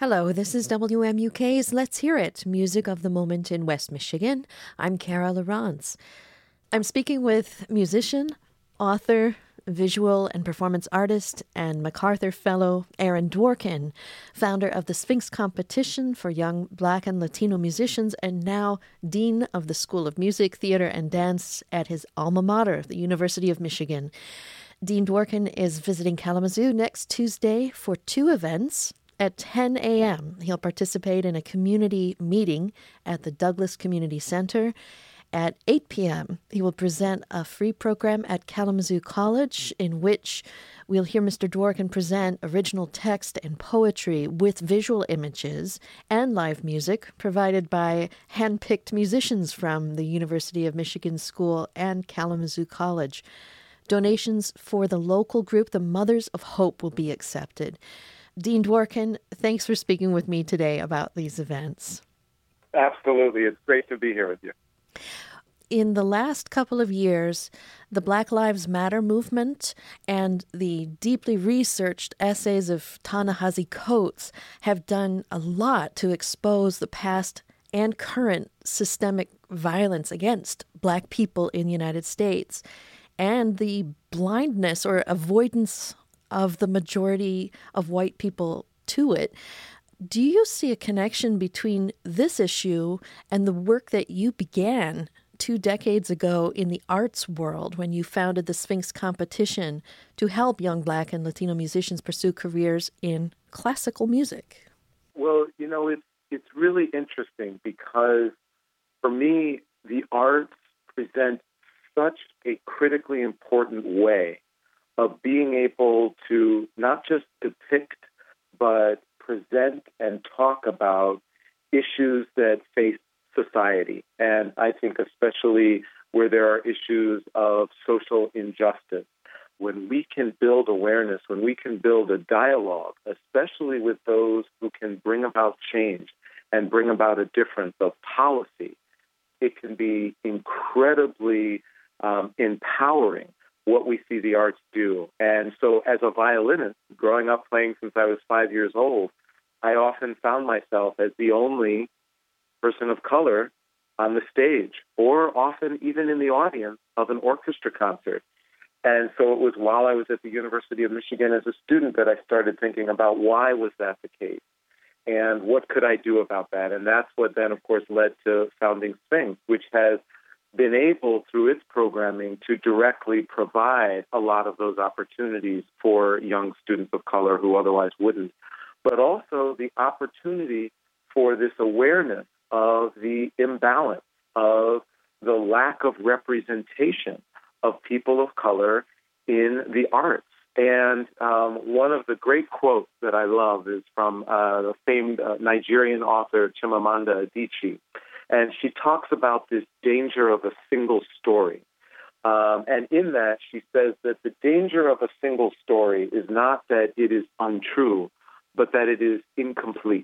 Hello, this is WMUK's Let's Hear It, Music of the Moment in West Michigan. I'm Kara Lawrence. I'm speaking with musician, author, visual and performance artist, and MacArthur Fellow Aaron Dworkin, founder of the Sphinx Competition for Young Black and Latino Musicians, and now Dean of the School of Music, Theater, and Dance at his alma mater, the University of Michigan. Dean Dworkin is visiting Kalamazoo next Tuesday for two events. At 10 a.m., he'll participate in a community meeting at the Douglas Community Center. At 8 p.m., he will present a free program at Kalamazoo College in which we'll hear Mr. Dworkin present original text and poetry with visual images and live music provided by hand-picked musicians from the University of Michigan School and Kalamazoo College. Donations for the local group, the Mothers of Hope, will be accepted. Dean Dworkin, thanks for speaking with me today about these events. Absolutely. It's great to be here with you. In the last couple of years, the Black Lives Matter movement and the deeply researched essays of Ta-Nehisi Coates have done a lot to expose the past and current systemic violence against Black people in the United States and the blindness or avoidance of the majority of white people to it. Do you see a connection between this issue and the work that you began 2 decades ago in the arts world when you founded the Sphinx Competition to help young Black and Latino musicians pursue careers in classical music? Well, it's really interesting because for me, the arts present such a critically important way of being able to not just depict, but present and talk about issues that face society. And I think especially where there are issues of social injustice, when we can build awareness, when we can build a dialogue, especially with those who can bring about change and bring about a difference of policy, it can be incredibly empowering what we see the arts do. And so as a violinist, growing up playing since I was 5 years old, I often found myself as the only person of color on the stage, or often even in the audience of an orchestra concert. And so it was while I was at the University of Michigan as a student that I started thinking about why was that the case and what could I do about that. And that's what then, of course, led to founding Sphinx, which has been able, through its programming, to directly provide a lot of those opportunities for young students of color who otherwise wouldn't, but also the opportunity for this awareness of the imbalance, of the lack of representation of people of color in the arts. And one of the great quotes that I love is from the famed Nigerian author Chimamanda Adichie. And she talks about this danger of a single story. And in that, she says that the danger of a single story is not that it is untrue, but that it is incomplete.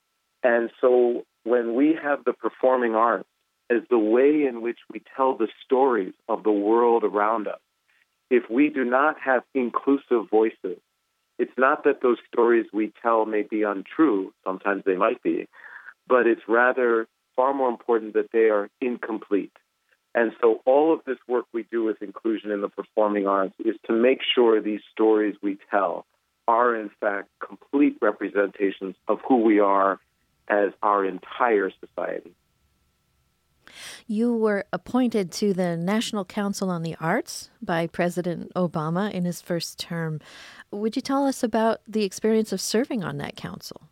And so when we have the performing arts as the way in which we tell the stories of the world around us, if we do not have inclusive voices, it's not that those stories we tell may be untrue, sometimes they might be, but it's rather far more important that they are incomplete. And so all of this work we do with inclusion in the performing arts is to make sure these stories we tell are, in fact, complete representations of who we are as our entire society. You were appointed to the National Council on the Arts by President Obama in his first term. Would you tell us about the experience of serving on that council?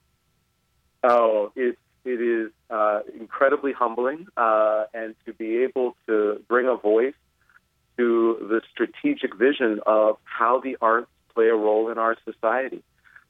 Oh, it is incredibly humbling, and to be able to bring a voice to the strategic vision of how the arts play a role in our society,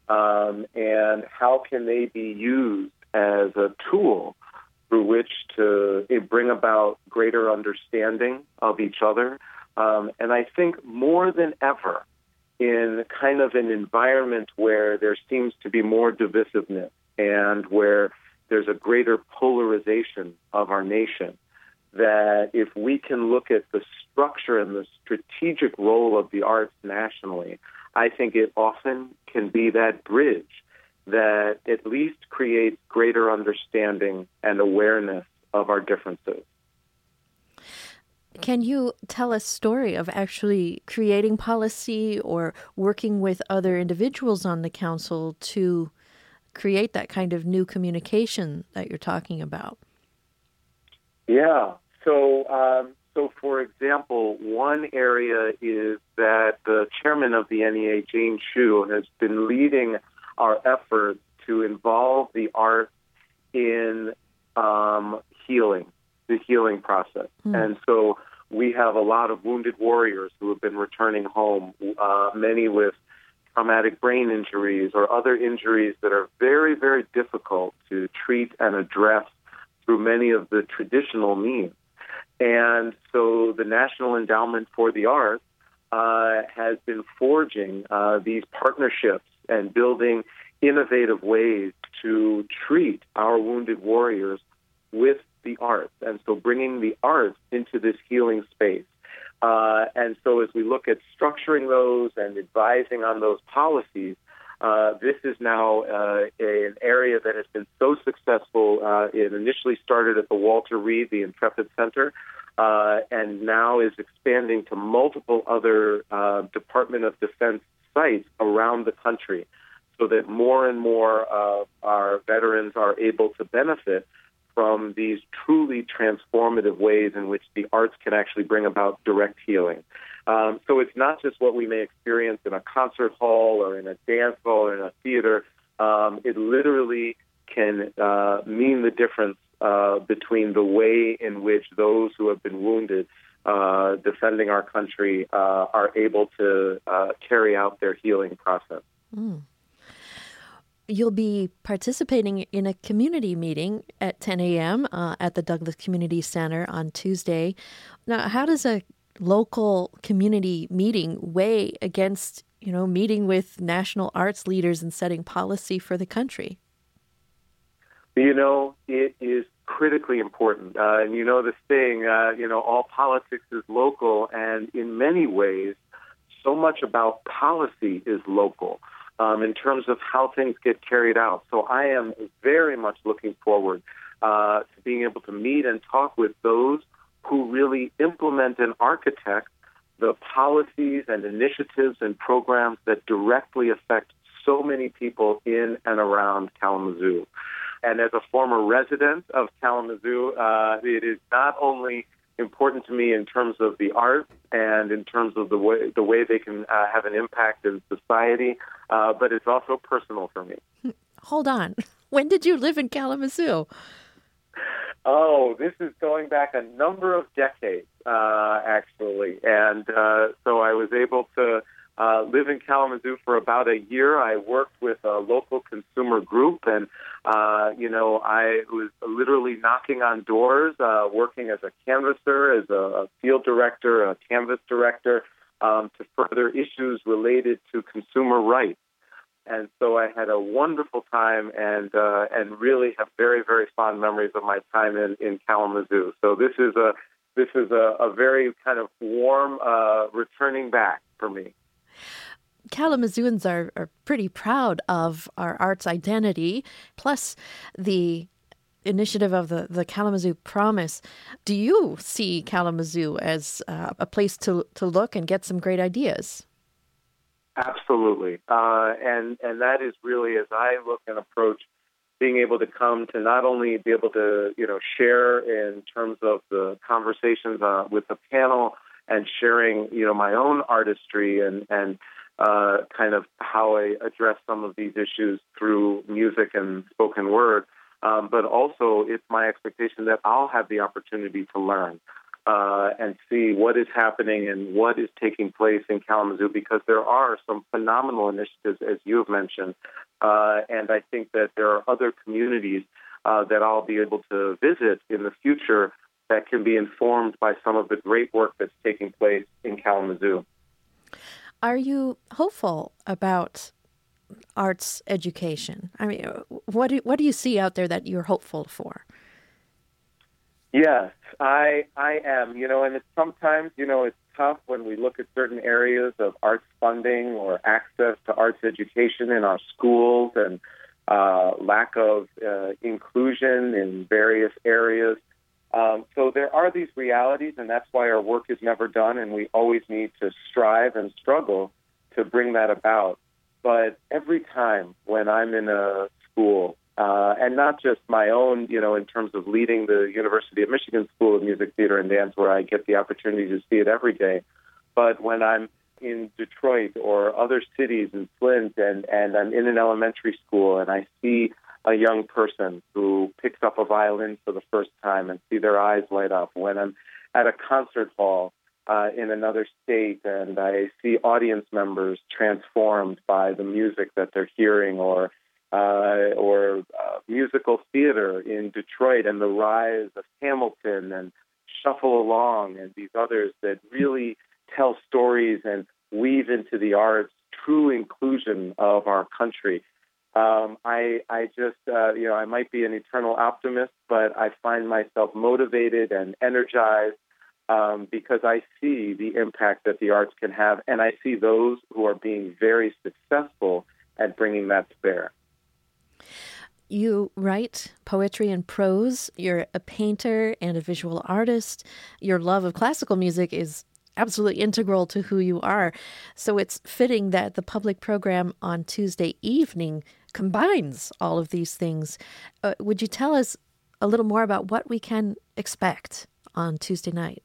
and how can they be used as a tool through which to bring about greater understanding of each other. And I think more than ever, in kind of an environment where there seems to be more divisiveness and where there's a greater polarization of our nation, that if we can look at the structure and the strategic role of the arts nationally, I think it often can be that bridge that at least creates greater understanding and awareness of our differences. Can you tell a story of actually creating policy or working with other individuals on the council to create that kind of new communication that you're talking about? Yeah. So for example, one area is that the chairman of the NEA, Jane Chu, has been leading our efforts to involve the arts in healing, the healing process. And so we have a lot of wounded warriors who have been returning home, many with traumatic brain injuries or other injuries that are very, very difficult to treat and address through many of the traditional means. And so the National Endowment for the Arts has been forging these partnerships and building innovative ways to treat our wounded warriors with the arts. And so bringing the arts into this healing space. And so as we look at structuring those and advising on those policies, this is now an area that has been so successful. It initially started at the Walter Reed, the Intrepid Center, and now is expanding to multiple other Department of Defense sites around the country, so that more and more of our veterans are able to benefit from these truly transformative ways in which the arts can actually bring about direct healing. So it's not just what we may experience in a concert hall or in a dance hall or in a theater. It literally can mean the difference between the way in which those who have been wounded defending our country are able to carry out their healing process. You'll be participating in a community meeting at 10 a.m. At the Douglas Community Center on Tuesday. Now, how does a local community meeting weigh against, meeting with national arts leaders and setting policy for the country? It is critically important. And the saying, all politics is local. And in many ways, so much about policy is local. In terms of how things get carried out. So I am very much looking forward to being able to meet and talk with those who really implement and architect the policies and initiatives and programs that directly affect so many people in and around Kalamazoo. And as a former resident of Kalamazoo, it is not only important to me in terms of the arts and in terms of the way they can have an impact in society, but it's also personal for me. Hold on. When did you live in Kalamazoo? Oh, this is going back a number of decades, actually. And so I was able to live in Kalamazoo for about a year. I worked with a local consumer group, and I was literally knocking on doors, working as a canvasser, as a field director, a canvas director, to further issues related to consumer rights. And so I had a wonderful time and really have very, very fond memories of my time in Kalamazoo. So this is a very kind of warm returning back for me. Kalamazooans are pretty proud of our arts identity, plus the initiative of the Kalamazoo Promise. Do you see Kalamazoo as a place to look and get some great ideas? Absolutely. And that is really, as I look and approach being able to come to not only be able to, share in terms of the conversations with the panel and sharing, my own artistry and kind of how I address some of these issues through music and spoken word. But also it's my expectation that I'll have the opportunity to learn and see what is happening and what is taking place in Kalamazoo, because there are some phenomenal initiatives, as you have mentioned. And I think that there are other communities that I'll be able to visit in the future that can be informed by some of the great work that's taking place in Kalamazoo. Are you hopeful about arts education? I mean, what do you see out there that you're hopeful for? Yes, I am. And it's sometimes, it's tough when we look at certain areas of arts funding or access to arts education in our schools. And, lack of inclusion in various areas. So there are these realities, and that's why our work is never done, and we always need to strive and struggle to bring that about. But every time when I'm in a school, and not just my own, in terms of leading the University of Michigan School of Music, Theater, and Dance, where I get the opportunity to see it every day, but when I'm in Detroit or other cities in Flint, and I'm in an elementary school, and I see a young person who picks up a violin for the first time and see their eyes light up, when I'm at a concert hall in another state and I see audience members transformed by the music that they're hearing, or musical theater in Detroit and the rise of Hamilton and Shuffle Along and these others that really tell stories and weave into the arts true inclusion of our country. I just, I might be an eternal optimist, but I find myself motivated and energized because I see the impact that the arts can have, and I see those who are being very successful at bringing that to bear. You write poetry and prose. You're a painter and a visual artist. Your love of classical music is absolutely integral to who you are. So it's fitting that the public program on Tuesday evening combines all of these things. Would you tell us a little more about what we can expect on Tuesday night?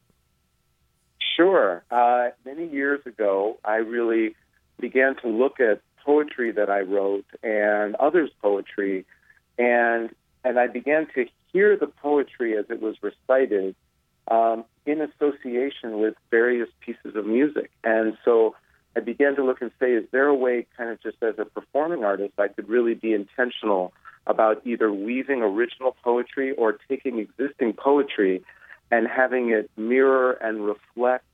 Sure. Many years ago, I really began to look at poetry that I wrote and others' poetry, and I began to hear the poetry as it was recited in association with various pieces of music. And so I began to look and say, is there a way, kind of just as a performing artist, I could really be intentional about either weaving original poetry or taking existing poetry and having it mirror and reflect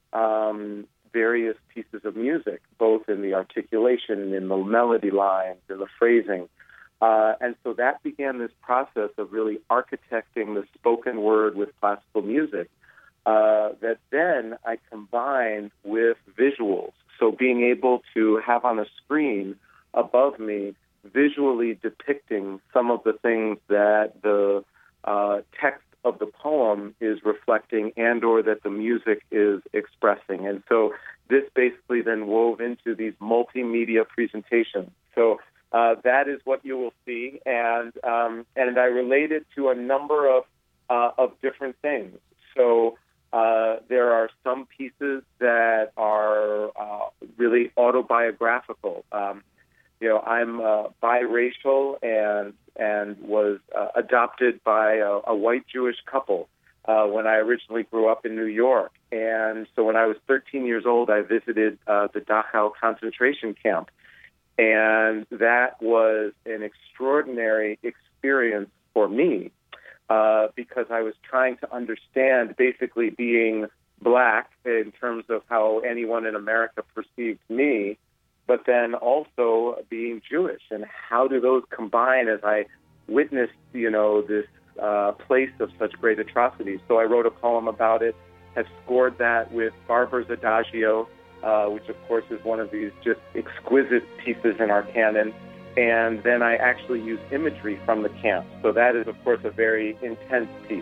various pieces of music, both in the articulation, in the melody lines, in the phrasing. And so that began this process of really architecting the spoken word with classical music that then I combined with visuals. So being able to have on a screen above me visually depicting some of the things that the text of the poem is reflecting and or that the music is expressing. And so this basically then wove into these multimedia presentations. So that is what you will see, and I relate it to a number of different things. So there are some pieces that are really autobiographical. I'm biracial and was adopted by a white Jewish couple when I originally grew up in New York. And so when I was 13 years old, I visited the Dachau concentration camp. And that was an extraordinary experience for me because I was trying to understand basically being black in terms of how anyone in America perceived me, but then also being Jewish, and how do those combine as I witnessed, this place of such great atrocities. So I wrote a poem about it, have scored that with Barber's Adagio, which of course is one of these just exquisite pieces in our canon. And then I actually use imagery from the camp. So that is, of course, a very intense piece.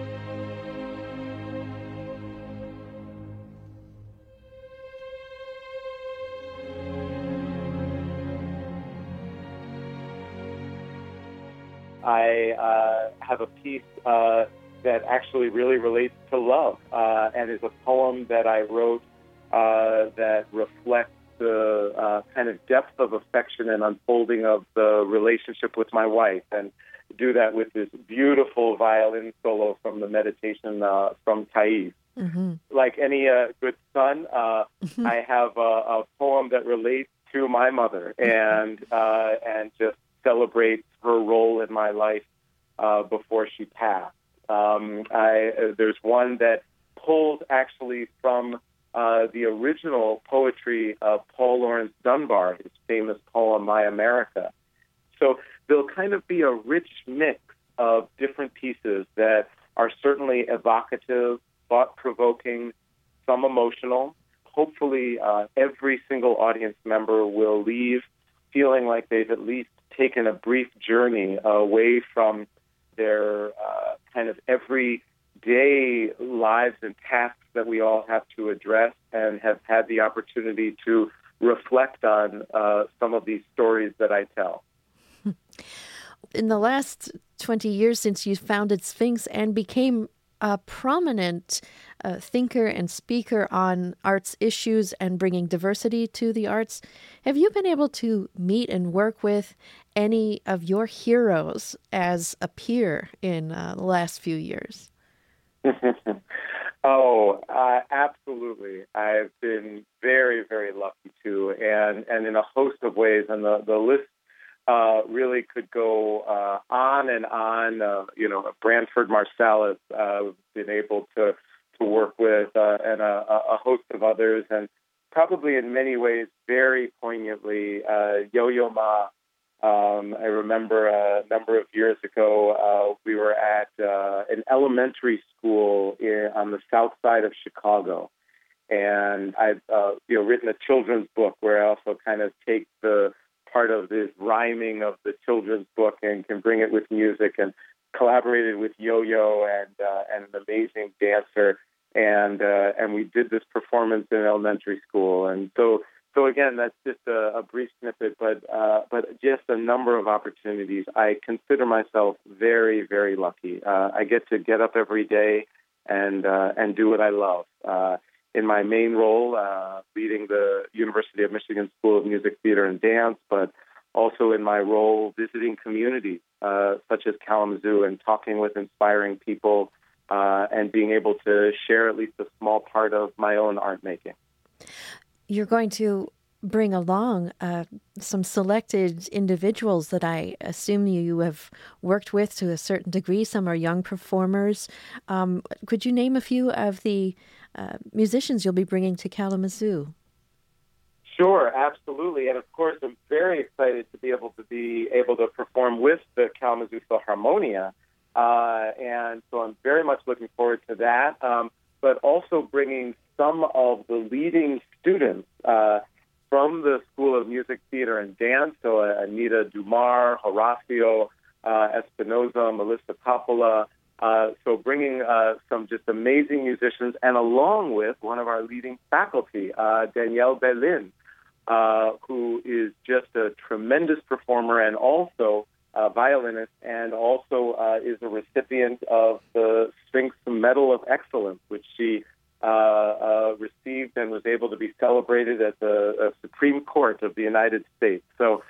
I have a piece that actually really relates to love and is a poem that I wrote that reflects the kind of depth of affection and unfolding of the relationship with my wife, and do that with this beautiful violin solo from the meditation from Thais. Mm-hmm. Like any good son, I have a poem that relates to my mother and just celebrates her role in my life before she passed. There's one that pulls actually from the original poetry of Paul Laurence Dunbar, his famous poem, My America. So there'll kind of be a rich mix of different pieces that are certainly evocative, thought-provoking, some emotional. Hopefully every single audience member will leave feeling like they've at least taken a brief journey away from their kind of everyday lives and tasks that we all have to address, and have had the opportunity to reflect on some of these stories that I tell. In the last 20 years since you founded Sphinx and became a prominent thinker and speaker on arts issues and bringing diversity to the arts, have you been able to meet and work with any of your heroes as a peer in the last few years? Absolutely. I've been very, very lucky to, and in a host of ways, and the list really could go on and on. Branford Marsalis, been able to work with, and a host of others, and probably in many ways very poignantly, Yo-Yo Ma. I remember a number of years ago, we were at an elementary school on the south side of Chicago, and I've written a children's book where I also kind of take the part of this rhyming of the children's book and can bring it with music, and collaborated with Yo-Yo and an amazing dancer, and we did this performance in elementary school. And so again, that's just a brief snippet, but just a number of opportunities. I consider myself very, very lucky. I get up every day and do what I love. In my main role, leading the University of Michigan School of Music, Theater, and Dance, but also in my role visiting communities such as Kalamazoo and talking with inspiring people and being able to share at least a small part of my own art making. You're going to bring along some selected individuals that I assume you have worked with to a certain degree. Some are young performers. Could you name a few of the musicians you'll be bringing to Kalamazoo? Sure, absolutely. And of course, I'm very excited to be able to perform with the Kalamazoo Philharmonia. And so I'm very much looking forward to that. But also bringing some of the leading students from the School of Music, Theater, and Dance, so Anita Dumar, Horacio Espinoza, Melissa Coppola, so bringing some just amazing musicians, and along with one of our leading faculty, Danielle Belin, who is just a tremendous performer and also a violinist, and also is a recipient of the Sphinx Medal of Excellence, which she received and was able to be celebrated at the Supreme Court of the United States. So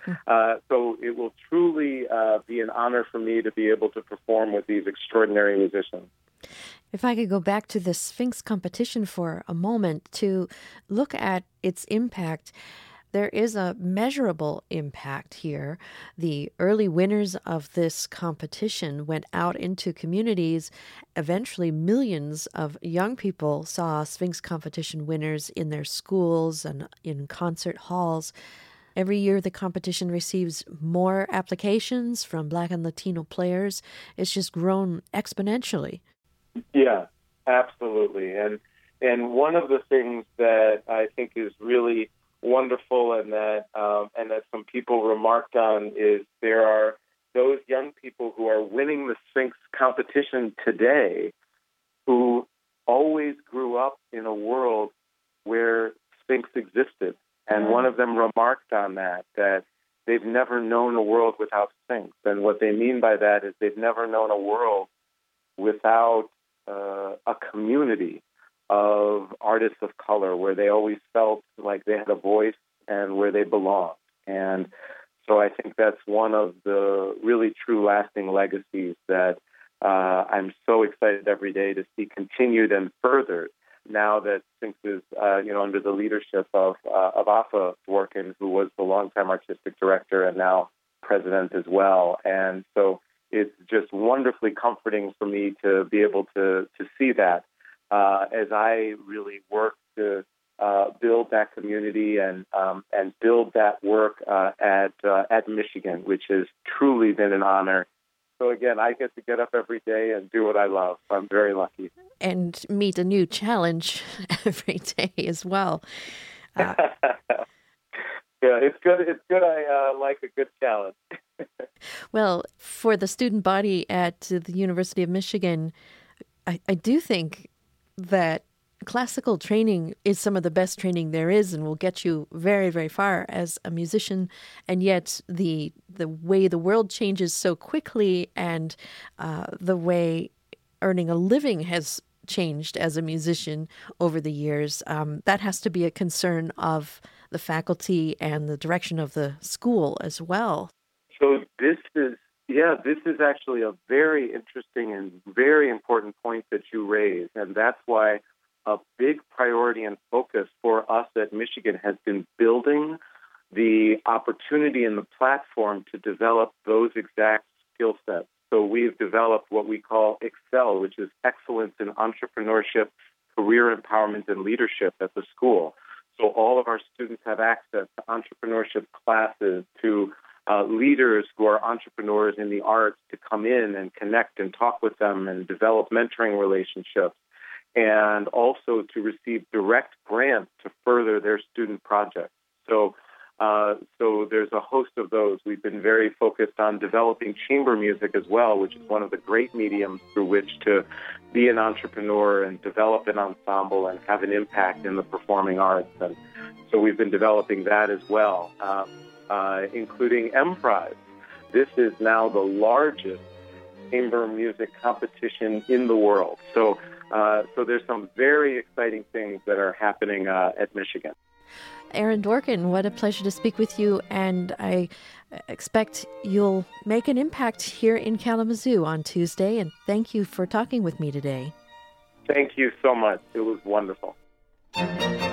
it will truly be an honor for me to be able to perform with these extraordinary musicians. If I could go back to the Sphinx competition for a moment to look at its impact, there is a measurable impact here. The early winners of this competition went out into communities. Eventually, millions of young people saw Sphinx competition winners in their schools and in concert halls. Every year, the competition receives more applications from Black and Latino players. It's just grown exponentially. Yeah, absolutely. And one of the things that I think is really wonderful and that some people remarked on is there are those young people who are winning the Sphinx competition today who always grew up in a world where Sphinx existed. And one of them remarked on that they've never known a world without Sphinx. And what they mean by that is they've never known a world without a community of artists of color where they always felt like they had a voice and where they belonged. And so I think that's one of the really true lasting legacies that I'm so excited every day to see continued and furthered now that Sphinx is under the leadership of Afa Dworkin, who was the longtime artistic director and now president as well. And so it's just wonderfully comforting for me to be able to see that as I really work to build that community and build that work at Michigan, which has truly been an honor. So again, I get to get up every day and do what I love. So I'm very lucky. And meet a new challenge every day as well. Yeah, it's good. It's good. I like a good challenge. Well, for the student body at the University of Michigan, I do think that classical training is some of the best training there is and will get you very, very far as a musician. And yet the way the world changes so quickly and the way earning a living has changed as a musician over the years, that has to be a concern of the faculty and the direction of the school as well. So this is actually a very interesting and very important point that you raise, and that's why a big priority and focus for us at Michigan has been building the opportunity and the platform to develop those exact skill sets. So we've developed what we call Excel, which is Excellence in Entrepreneurship, Career Empowerment, and Leadership at the school. So all of our students have access to entrepreneurship classes, to leaders who are entrepreneurs in the arts to come in and connect and talk with them and develop mentoring relationships, and also to receive direct grants to further their student projects. So there's a host of those. We've been very focused on developing chamber music as well, which is one of the great mediums through which to be an entrepreneur and develop an ensemble and have an impact in the performing arts. And so we've been developing that as well, including M-Prize. This is now the largest chamber music competition in the world. So there's some very exciting things that are happening at Michigan. Aaron Dworkin, what a pleasure to speak with you, and I expect you'll make an impact here in Kalamazoo on Tuesday, and thank you for talking with me today. Thank you so much. It was wonderful.